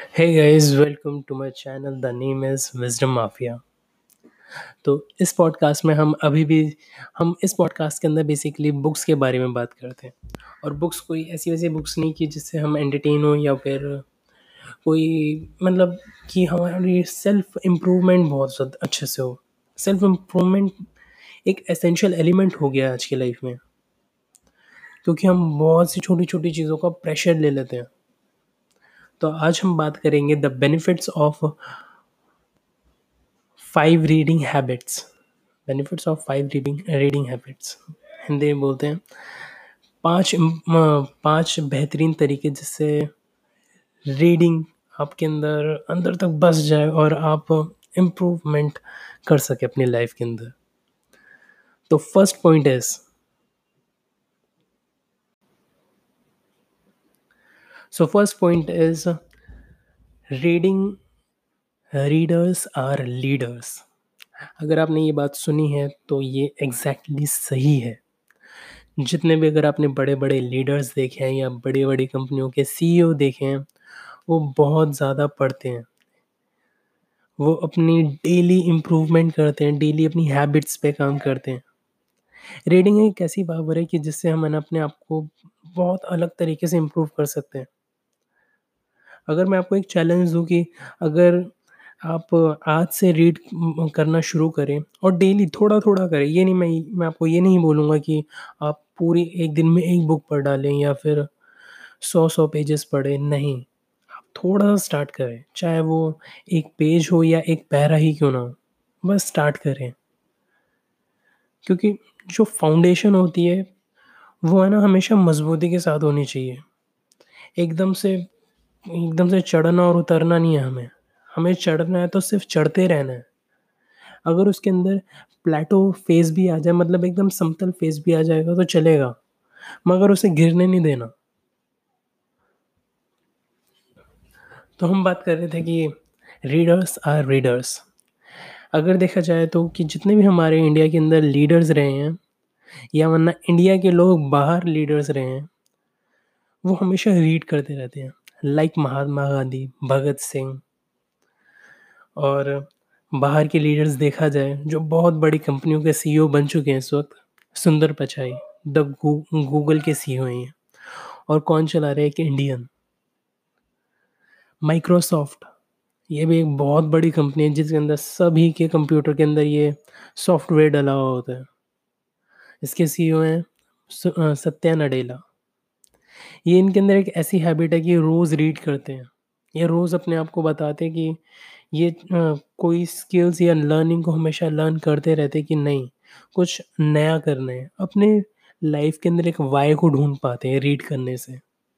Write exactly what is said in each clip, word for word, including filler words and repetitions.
Hey guys, welcome to my channel. The name is Wisdom Mafia. तो इस podcast में हम अभी भी हम इस पॉडकास्ट के अंदर बेसिकली बुक्स के बारे में बात करते हैं। और बुक्स कोई ऐसी वैसी बुक्स नहीं कि जिससे हम एंटरटेन हो या फिर कोई मतलब कि हमारी सेल्फ इम्प्रूवमेंट बहुत ज़्यादा अच्छे से हो। सेल्फ इम्प्रूवमेंट एक एसेंशियल एलिमेंट हो गया है आज की लाइफ में, क्योंकि हम बहुत सी छोटी छोटी चीज़ों का प्रेशर ले लेते हैं। तो आज हम बात करेंगे the benefits of five reading habits. Benefits of five reading reading habits Hindi में बोलते हैं पांच इम- पांच बेहतरीन तरीके जिससे रीडिंग आपके अंदर अंदर तक बस जाए और आप इम्प्रूवमेंट कर सके अपनी लाइफ के अंदर। तो first point is so first point is reading readers are leaders. अगर आपने ये बात सुनी है तो ये एग्जैक्टली exactly सही है। जितने भी अगर आपने बड़े बड़े लीडर्स देखे हैं या बड़ी बड़ी कंपनियों के सीईओ देखे हैं, वो बहुत ज़्यादा पढ़ते हैं। वो अपनी डेली इम्प्रूवमेंट करते हैं, डेली अपनी हैबिट्स पे काम करते हैं। रीडिंग एक ऐसी पावर है कि जिससे हम है ना अपने आप को बहुत अलग तरीके से इम्प्रूव कर सकते हैं। अगर मैं आपको एक चैलेंज दूँ कि अगर आप आज से रीड उम, करना शुरू करें और डेली थोड़ा-थोड़ा करें। ये नहीं मैं मैं आपको ये नहीं बोलूँगा कि आप पूरी एक दिन में एक बुक पढ़ डालें या फिर सौ सौ पेजेस पढ़ें, नहीं। आप थोड़ा-सा स्टार्ट करें, चाहे वो एक पेज हो या एक पैरा ही क्यों ना हो, बस स्टार्ट करें। क्योंकि जो फाउंडेशन होती है, वो है ना हमेशा मज़बूती के साथ होनी चाहिए। एकदम से एकदम से चढ़ना और उतरना नहीं है हमें। हमें चढ़ना है तो सिर्फ़ चढ़ते रहना है। अगर उसके अंदर प्लेटो फ़ेज़ भी आ जाए, मतलब एकदम समतल फ़ेज़ भी आ जाएगा तो चलेगा, मगर उसे गिरने नहीं देना। तो हम बात कर रहे थे कि रीडर्स आर रीडर्स। अगर देखा जाए तो कि जितने भी हमारे इंडिया के अंदर लीडर्स रहे हैं या वरना इंडिया के लोग बाहर लीडर्स रहे हैं, वो हमेशा रीड करते रहते हैं। लाइक महात्मा गांधी, भगत सिंह और बाहर के लीडर्स देखा जाए जो बहुत बड़ी कंपनियों के सीईओ बन चुके हैं इस वक़्त, Sundar Pichai the Goo Google के सीईओ हैं ये। और कौन चला रहा है, एक इंडियन, माइक्रोसॉफ्ट। ये भी एक बहुत बड़ी कंपनी है जिसके अंदर सभी के कंप्यूटर के अंदर ये सॉफ्टवेयर डला हुआ होता है। इसके सीईओ हैं स अ, सत्या नडेला। ये इनके अंदर एक ऐसी हैबिट है कि ये रोज़ रीड करते हैं। ये रोज़ अपने आप को बताते हैं कि ये अ, कोई स्किल्स या लर्निंग को हमेशा लर्न करते रहते हैं कि नहीं, कुछ नया करना है। अपने लाइफ़ के अंदर एक व्हाय को ढूँढ पाते हैं रीड करने से।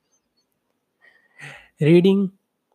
Reading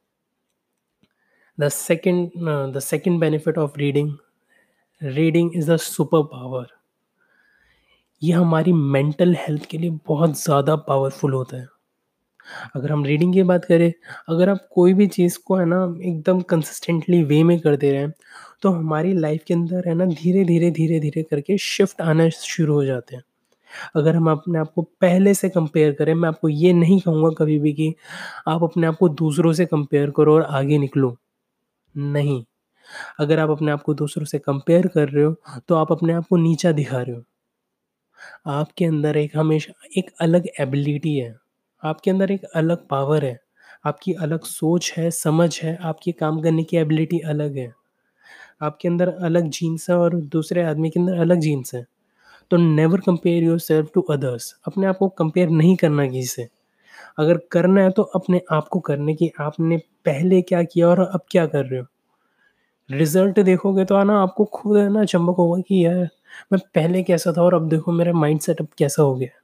the second uh, the second benefit of reading, reading is a super power. ये हमारी मेंटल हेल्थ के लिए बहुत ज़्यादा पावरफुल होता है। अगर हम रीडिंग की बात करें, अगर आप कोई भी चीज़ को है ना एकदम कंसिस्टेंटली वे में करते रहें, तो हमारी लाइफ के अंदर है ना धीरे-धीरे, धीरे-धीरे करके शिफ्ट आना शुरू हो जाते हैं। अगर हम अपने आप को पहले से कंपेयर करें, मैं आपको ये नहीं कहूँगा कभी भी कि आप अपने आप को दूसरों से कंपेयर करो और आगे निकलो, नहीं। अगर आप अपने आप को दूसरों से कंपेयर कर रहे हो, तो आप अपने आप को नीचा दिखा रहे हो। आपके अंदर एक हमेशा एक अलग एबिलिटी है, आपके अंदर एक अलग पावर है, आपकी अलग सोच है, समझ है, आपकी काम करने की एबिलिटी अलग है। आपके अंदर अलग जीन्स है और दूसरे आदमी के अंदर अलग जीन्स है। तो never compare yourself to others. अपने आप को कंपेयर नहीं करना किसी से। अगर करना है तो अपने आप को करने की आपने पहले क्या किया और अब क्या कर रहे हो। रिज़ल्ट देखोगे तो है ना आपको खुद है ना चंबक होगा कि यार मैं पहले कैसा था और अब देखो मेरा माइंड सेटअप कैसा हो गया।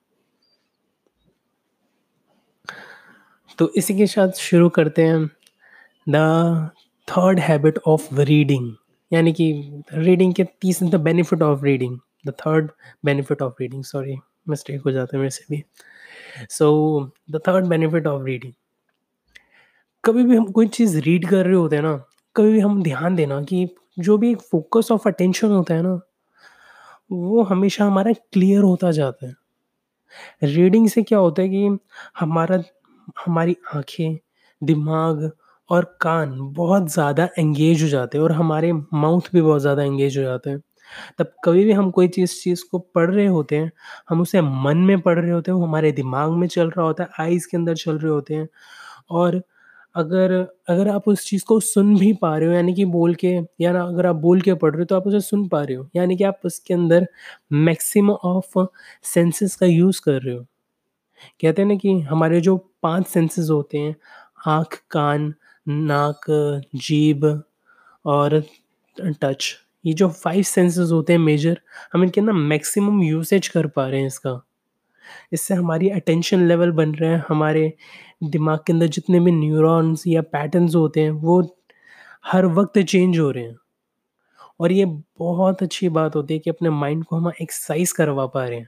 तो इसी के साथ शुरू करते हैं the third habit of reading, यानी कि रीडिंग के तीस the benefit of reading, the third benefit of reading, sorry mistake हो जाता है मेरे से भी। So the third benefit of reading, कभी भी हम कोई चीज़ रीड कर रहे होते हैं ना, कभी भी हम ध्यान देना कि जो भी एक फोकस ऑफ अटेंशन होता है ना, वो हमेशा हमारा क्लियर होता जाता है। रीडिंग से क्या होता है कि हमारा हमारी आँखें, दिमाग और कान बहुत ज़्यादा एंगेज हो जाते हैं और हमारे माउथ भी बहुत ज़्यादा एंगेज हो जाते हैं। तब कभी भी हम कोई चीज़ चीज़ को पढ़ रहे होते हैं, हम उसे मन में पढ़ रहे होते हैं, वो हमारे दिमाग में चल रहा होता है, आइज़ के अंदर चल रहे होते हैं। और अगर अगर आप उस चीज़ को सुन भी पा रहे हो, यानी कि बोल के, या ना अगर आप बोल के पढ़ रहे हो तो आप उसे सुन पा रहे हो, यानी कि आप उसके अंदर मैक्सिमम ऑफ सेंसेस का यूज़ कर रहे हो। कहते हैं ना कि हमारे जो पाँच सेंसेस होते हैं, आँख, कान, नाक, जीभ और टच, ये जो पाँच सेंसेस होते हैं मेजर, हम इनके ना मैक्सिमम यूसेज कर पा रहे हैं इसका। इससे हमारी अटेंशन लेवल बन रहा है, हमारे दिमाग के अंदर जितने भी न्यूरॉन्स या पैटर्न्स होते हैं वो हर वक़्त चेंज हो रहे हैं। और ये बहुत अच्छी बात होती है कि अपने माइंड को हम एक्सरसाइज़ करवा पा रहे हैं।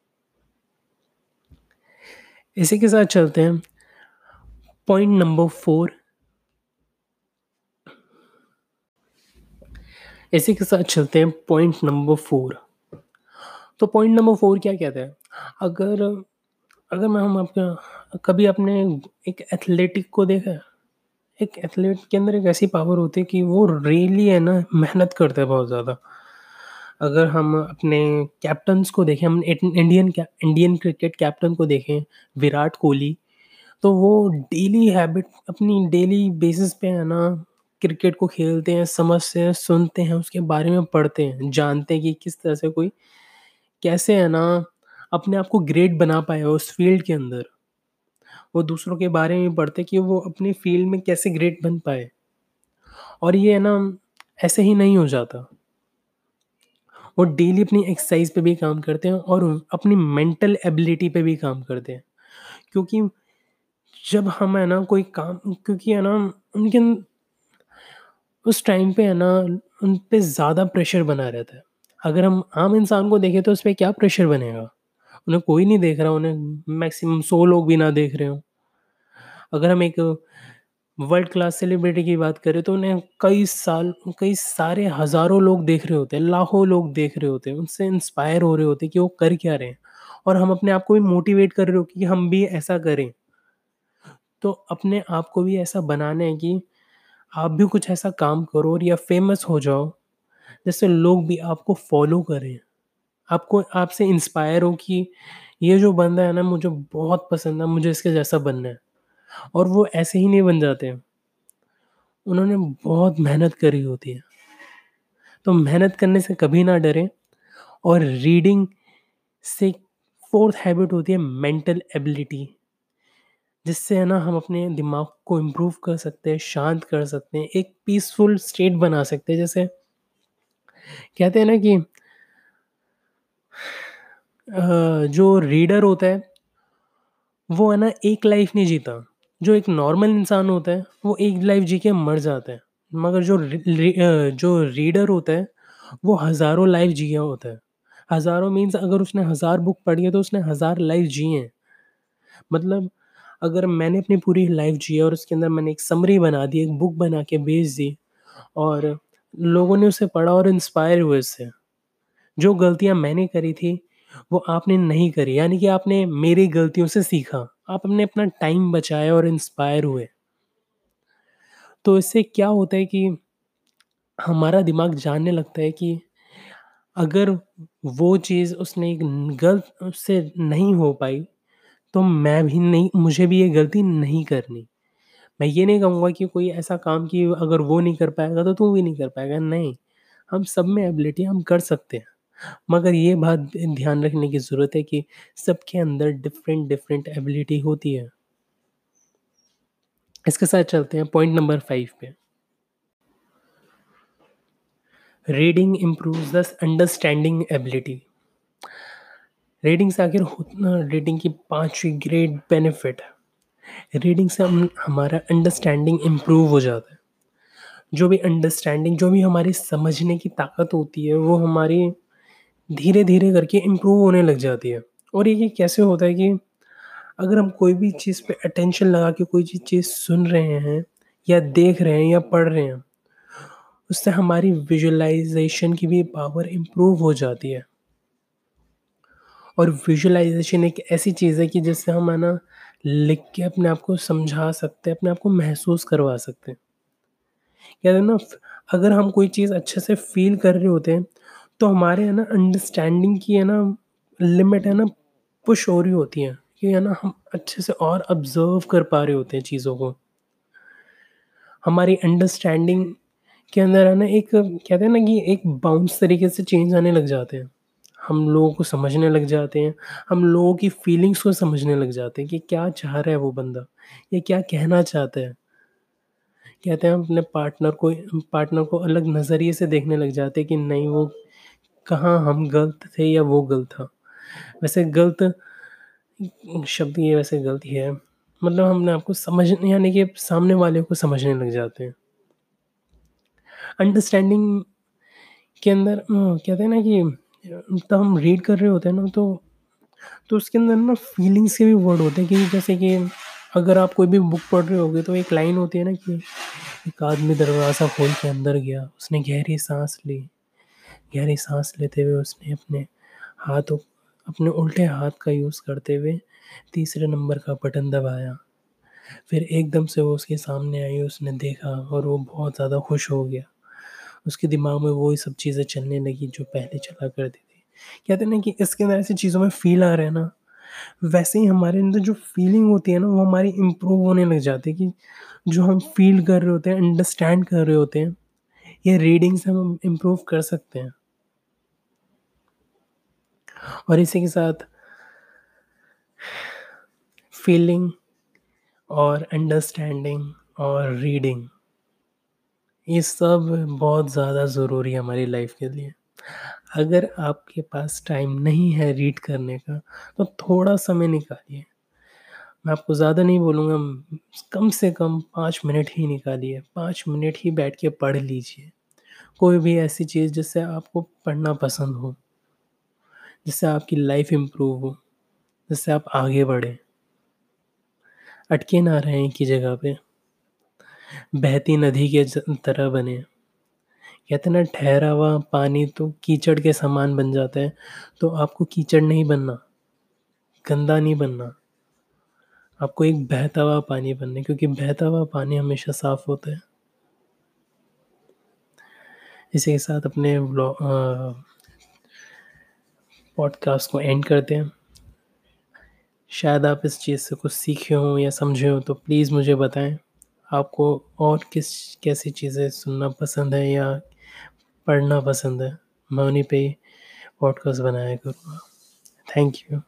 इसी के साथ चलते हैं पॉइंट नंबर चार। इसी के साथ चलते हैं पॉइंट नंबर चार। तो पॉइंट नंबर चार क्या कहता है? अगर अगर मैं हम आपका कभी आपने एक एथलेटिक को देखा है? एक एथलीट के अंदर एक ऐसी पावर होती है कि वो रियली है ना मेहनत करता है बहुत ज़्यादा। अगर हम अपने कैप्टन्स को देखें, हम इन इंडियन कै इंडियन क्रिकेट कैप्टन को देखें, विराट कोहली, तो वो डेली हैबिट अपनी डेली बेसिस पे है ना क्रिकेट को खेलते हैं, समझते हैं, सुनते हैं, उसके बारे में पढ़ते हैं, जानते हैं कि किस तरह से कोई कैसे है ना अपने आप को ग्रेट बना पाया उस फ़ील्ड के अंदर। वो दूसरों के बारे में पढ़ते कि वो अपनी फ़ील्ड में कैसे ग्रेट बन पाए। और ये है ना ऐसे ही नहीं हो जाता। वो डेली अपनी एक्सरसाइज़ पे भी काम करते हैं और अपनी मेंटल एबिलिटी पे भी काम करते हैं। क्योंकि जब हम है ना कोई काम, क्योंकि है ना उनके अन उस टाइम पे है ना उन पे ज़्यादा प्रेशर बना रहता है। अगर हम आम इंसान को देखें तो उस पे क्या प्रेशर बनेगा? उन्हें कोई नहीं देख रहा, उन्हें मैक्सिमम सौ लोग भी ना देख रहे हों। अगर हम एक वर्ल्ड क्लास सेलिब्रिटी की बात करें तो उन्हें कई साल कई सारे हज़ारों लोग देख रहे होते हैं, लाखों लोग देख रहे होते हैं, उनसे इंस्पायर हो रहे होते हैं कि वो कर क्या रहे हैं, और हम अपने आप को भी मोटिवेट कर रहे हो कि हम भी ऐसा करें। तो अपने आप को भी ऐसा बनाना है कि आप भी कुछ ऐसा काम करो और या फ़ेमस हो जाओ, जिससे लोग भी आपको फ़ॉलो करें। आपको आपसे इंस्पायर हो कि ये जो बंदा है ना मुझे बहुत पसंद है, मुझे इसके जैसा बनना है। और वो ऐसे ही नहीं बन जाते हैं, उन्होंने बहुत मेहनत करी होती है। तो मेहनत करने से कभी ना डरें। और रीडिंग से फोर्थ हैबिट होती है मेंटल एबिलिटी, जिससे है ना हम अपने दिमाग को इम्प्रूव कर सकते हैं, शांत कर सकते हैं, एक पीसफुल स्टेट बना सकते हैं। जैसे कहते हैं ना कि अ, जो रीडर होता है वो है ना एक लाइफ नहीं जीता। जो एक नॉर्मल इंसान होता है वो एक लाइफ जी के मर जाता है। मगर जो रि रि अ, जो रीडर होता है वो हज़ारों लाइफ जिया होता है। हज़ारों मीन्स अगर उसने हज़ार बुक पढ़ी है तो उसने हज़ार लाइफ जी हैं। मतलब अगर मैंने अपनी पूरी लाइफ जी है और उसके अंदर मैंने एक समरी बना दी, एक बुक बना के बेच दी और लोगों ने उसे पढ़ा और इंस्पायर हुए उससे। जो गलतियाँ मैंने करी थी, वो आपने नहीं करी, यानी कि आपने मेरी गलतियों से सीखा। आपने अपना टाइम बचाया और इंस्पायर हुए। तो इससे क्या होता है कि हमारा दिमाग जानने लगता है कि अगर वो चीज़ उसने एक गलत उससे नहीं हो पाई, तो मैं भी नहीं मुझे भी ये गलती नहीं करनी। मैं ये नहीं कहूँगा कि कोई ऐसा काम कि अगर वो नहीं कर पाएगा, तो तू भी नहीं कर पाएगा, नहीं। हम सब में एबिलिटी हम कर सकते हैं। मगर ये बात ध ध्यान रखने की ज़रूरत है कि सबके अंदर डिफरेंट डिफरेंट एबिलिटी होती है। इसके साथ चलते हैं पॉइंट नंबर पाँच पे। Reading improves the understanding ability. Reading से आखिर होतना रीडिंग की पाँचवीं ग्रेट बेनिफिट है। रीडिंग से हम हमारा अंडरस्टैंडिंग इम्प्रूव हो जाता है। जो भी अंडरस्टैंडिंग जो भी हमारी समझने की ताकत होती है वो हमारी धीरे-धीरे करके इम्प्रूव होने लग जाती है। और ये कैसे होता है कि अगर हम कोई भी चीज़ पे अटेंशन लगा के कोई चीज़ चीज़ सुन रहे हैं या देख रहे हैं या पढ़ रहे हैं, उससे हमारी विजुअलाइज़ेशन की भी पावर इम्प्रूव हो जाती है। और विजुअलाइज़ेशन एक ऐसी चीज़ है कि जिससे हम है ना लिख के अपने आप को समझा सकते हैं, अपने आप को महसूस करवा सकते हैं। कहते हैं ना फ अगर हम कोई चीज़ अच्छे से फ़ील कर रहे होते हैं, तो हमारे है ना अंडरस्टैंडिंग की है ना लिमिट है ना पुश हो रही होती है, कि है ना हम अच्छे से और ऑब्ज़र्व कर पा रहे होते हैं चीज़ों को। हमारी अंडरस्टैंडिंग के अंदर है ना एक कहते हैं ना कि एक बाउंस तरीके से चेंज आने लग जाते हैं। हम लोगों को समझने लग जाते हैं, हम लोगों की फीलिंग्स को समझने लग जाते हैं कि क्या चाह रहा है वो बंदा, ये क्या कहना चाहता है। कहते हैं हम अपने पार्टनर को पार्टनर को अलग नज़रिए से देखने लग जाते हैं कि नहीं वो कहाँ हम गलत थे या वो गलत था। वैसे गलत शब्द ये वैसे गलत ही है। मतलब हम अपने आप को समझने यानी कि सामने वाले को समझने लग जाते हैं। अंडरस्टैंडिंग के अंदर अ, कहते हैं ना कि अ, तब हम रीड कर रहे होते हैं ना तो तो उसके अंदर ना फीलिंग्स के भी वर्ड होते हैं कि जैसे कि अगर आप कोई भी बुक पढ़ रहे होगे तो एक लाइन होती है ना कि एक आदमी दरवाज़ा खोल के अंदर गया, उसने गहरी साँस ली, गहरी साँस लेते हुए उसने अपने हाथों अपने उल्टे हाथ का यूज़ करते हुए तीसरे नंबर का बटन दबाया। फिर एकदम से वो उसके सामने आई, उसने देखा और वो बहुत ज़्यादा खुश हो गया। उसके दिमाग में वही सब चीज़ें चलने लगी जो पहले चला करती थी। कहते हैं ना कि इसके अंदर ऐसी चीज़ों में फ़ील आ रहा है ना, वैसे ही हमारे अंदर जो फ़ीलिंग होती है ना, वो हमारी इम्प्रूव होने लग जाती है कि जो हम फ़ील कर रहे होते हैं, अंडरस्टैंड कर रहे होते हैं, ये रीडिंग से हम इम्प्रूव कर सकते हैं। और इसी के साथ फ़ीलिंग और अंडरस्टैंडिंग और रीडिंग, ये सब बहुत ज़्यादा ज़रूरी है हमारी लाइफ़ के लिए। अगर आपके पास टाइम नहीं है रीड करने का, तो थोड़ा समय निकालिए। मैं आपको ज़्यादा नहीं बोलूँगा उम, कम से कम पाँच मिनट ही निकालिए, पाँच मिनट ही बैठ के पढ़ लीजिए। कोई भी ऐसी चीज़ जिससे आपको पढ़ना पसंद हो, जिससे आपकी लाइफ़ इम्प्रूव हो, जिससे आप आगे बढ़ें। अटके ना रहें एक ही जगह पे, बहती नदी के ज तरह बनें। कहते हैं ना ठहरा हुआ पानी तो कीचड़ के समान बन जाता है, तो आपको कीचड़ नहीं बनना, गंदा नहीं बनना। आपको एक बहता हुआ पानी बनना है क्योंकि बहता हुआ पानी हमेशा साफ़ होता है। इसी के साथ अपने व्लॉ अ, पॉडकास्ट को एंड करते हैं। शायद आप इस चीज़ से कुछ सीखे हों या समझे हों तो प्लीज़ मुझे बताएँ। आपको और किस कैसी चीज़ें सुनना पसंद है या पढ़ना पसंद है? मैं उन्हीं पे पॉडकास्ट बनाया करूँगा। Thank you.